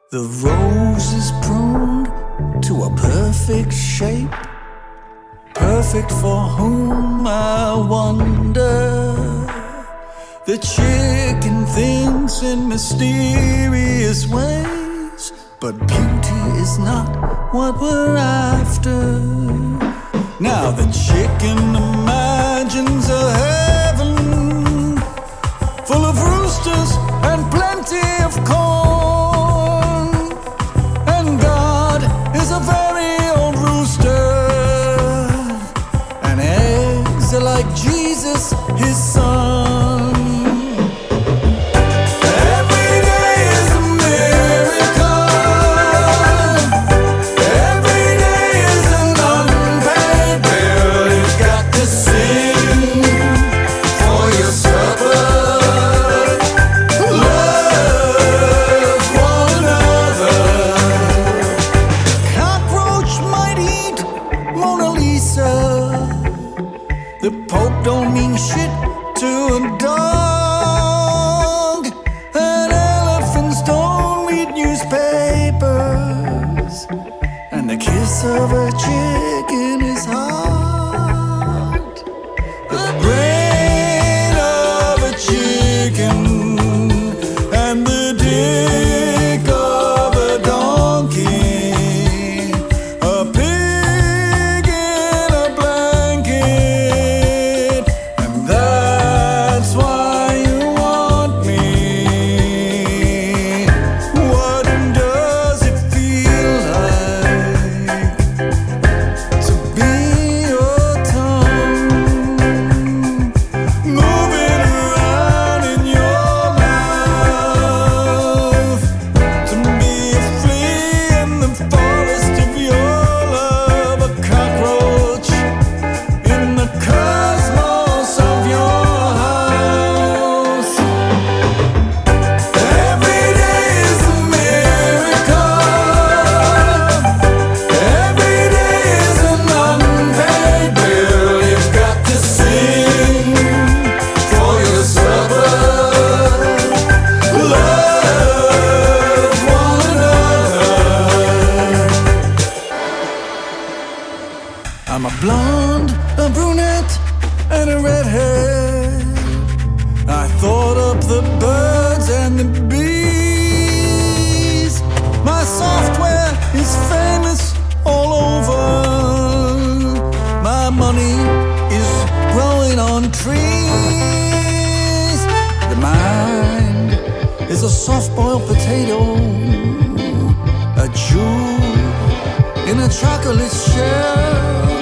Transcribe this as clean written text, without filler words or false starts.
The rose is pruned to a perfect shape, perfect for whom I wonder. The chicken thinks in mysterious ways, but beauty is not what we're after. Now the chicken imagines a heaven full of roosters and plenty of corn, and God is a very old rooster, and eggs are like Jesus, his son. The Pope don't mean shit to a dog, and elephants don't read newspapers, and the kiss of a chicken is hard. The brain of a chicken and the dick of a donkey, a pig in a blanket. That's why you want me. What does it feel like to be your tongue moving around in your mouth? To be a flea in the forest of your love, a cockroach in the cosmos of your house. Every day is a miracle. Every day is an unpaid bill. You've got to sing for your supper. Love one another. I'm a blonde, a brunette, and a redhead. I thought up the birds and the bees. My software is famous all over. My money is growing on trees. The mind is a soft-boiled potato, a jewel in a chocolate shell.